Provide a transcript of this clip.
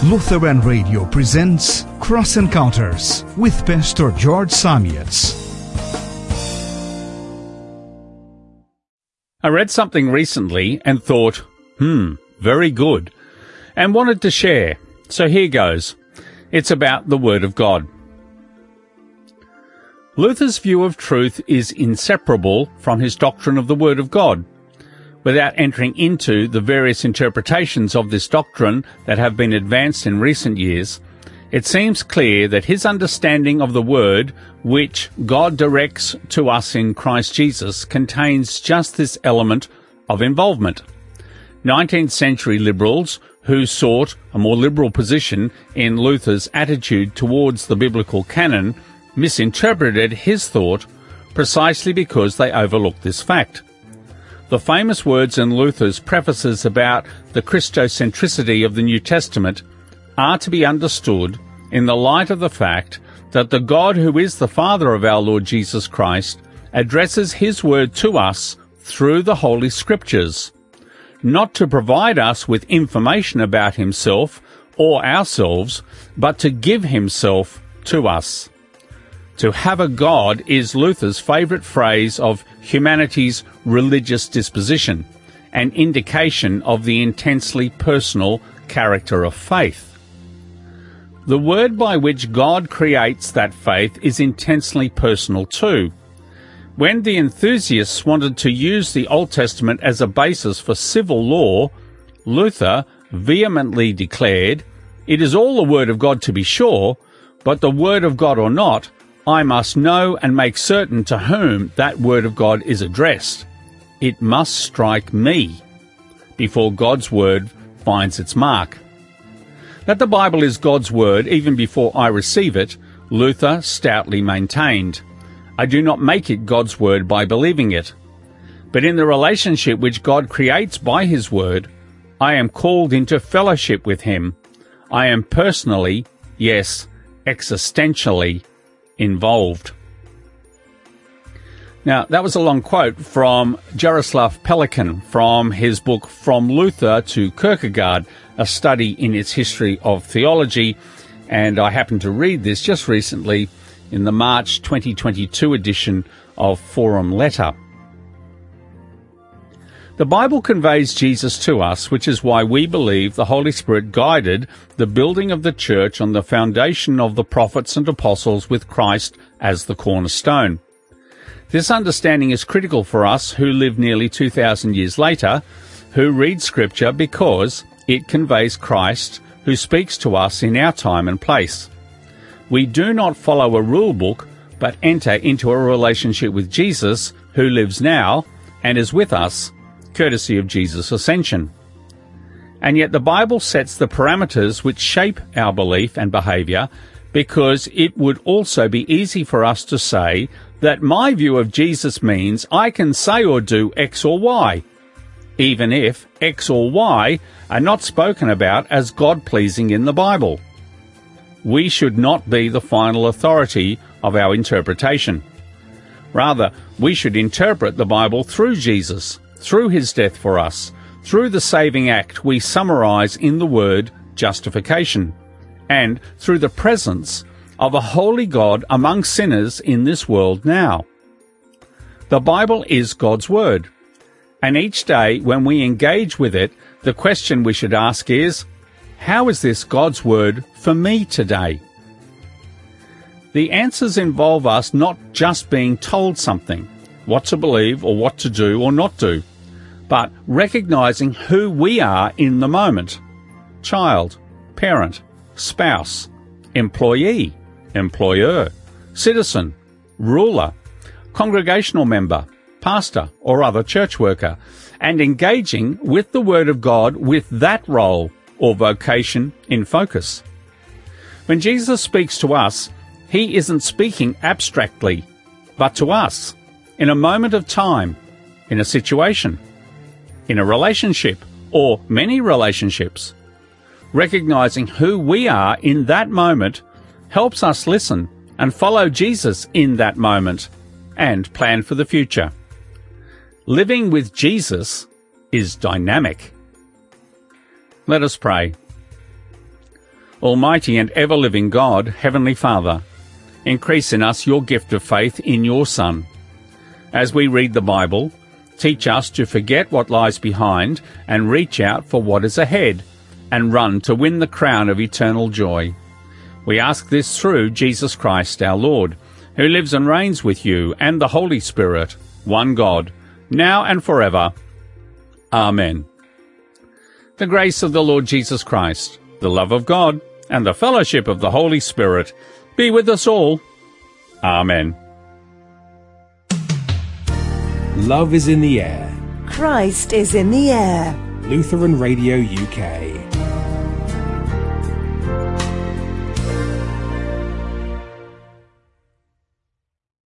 Lutheran Radio presents Cross Encounters with Pastor George Samietz. I read something recently and thought, very good, and wanted to share. So here goes. It's about the Word of God. Luther's view of truth is inseparable from his doctrine of the Word of God. Without entering into the various interpretations of this doctrine that have been advanced in recent years, it seems clear that his understanding of the Word, which God directs to us in Christ Jesus, contains just this element of involvement. 19th century liberals who sought a more liberal position in Luther's attitude towards the biblical canon misinterpreted his thought precisely because they overlooked this fact. The famous words in Luther's prefaces about the Christocentricity of the New Testament are to be understood in the light of the fact that the God who is the Father of our Lord Jesus Christ addresses his word to us through the Holy Scriptures, not to provide us with information about himself or ourselves, but to give himself to us. To have a God is Luther's favourite phrase of humanity's religious disposition, an indication of the intensely personal character of faith. The word by which God creates that faith is intensely personal too. When the enthusiasts wanted to use the Old Testament as a basis for civil law, Luther vehemently declared, "It is all the Word of God to be sure, but the Word of God or not, I must know and make certain to whom that Word of God is addressed. It must strike me before God's Word finds its mark." That the Bible is God's Word even before I receive it, Luther stoutly maintained. I do not make it God's Word by believing it. But in the relationship which God creates by his Word, I am called into fellowship with him. I am personally, yes, existentially involved. Now, that was a long quote from Jaroslav Pelikan from his book From Luther to Kierkegaard, a study in its history of theology, and I happened to read this just recently in the March 2022 edition of Forum Letter. The Bible conveys Jesus to us, which is why we believe the Holy Spirit guided the building of the church on the foundation of the prophets and apostles with Christ as the cornerstone. This understanding is critical for us who live nearly 2,000 years later, who read Scripture because it conveys Christ who speaks to us in our time and place. We do not follow a rule book, but enter into a relationship with Jesus who lives now and is with us, courtesy of Jesus' ascension. And yet the Bible sets the parameters which shape our belief and behaviour, because it would also be easy for us to say that my view of Jesus means I can say or do X or Y, even if X or Y are not spoken about as God-pleasing in the Bible. We should not be the final authority of our interpretation. Rather, we should interpret the Bible through Jesus, through his death for us, through the saving act we summarize in the word justification, and through the presence of a holy God among sinners in this world now. The Bible is God's word, and each day when we engage with it, the question we should ask is, how is this God's word for me today? The answers involve us not just being told something, what to believe or what to do or not do, but recognizing who we are in the moment: child, parent, spouse, employee, employer, citizen, ruler, congregational member, pastor, or other church worker, and engaging with the Word of God with that role or vocation in focus. When Jesus speaks to us, he isn't speaking abstractly, but to us, in a moment of time, in a situation, in a relationship, or many relationships. Recognizing who we are in that moment helps us listen and follow Jesus in that moment and plan for the future. Living with Jesus is dynamic. Let us pray. Almighty and ever-living God, Heavenly Father, increase in us your gift of faith in your Son. As we read the Bible, teach us to forget what lies behind and reach out for what is ahead, and run to win the crown of eternal joy. We ask this through Jesus Christ our Lord, who lives and reigns with you and the Holy Spirit, one God, now and forever. Amen. The grace of the Lord Jesus Christ, the love of God, and the fellowship of the Holy Spirit be with us all. Amen. Love is in the air. Christ is in the air. Lutheran Radio UK.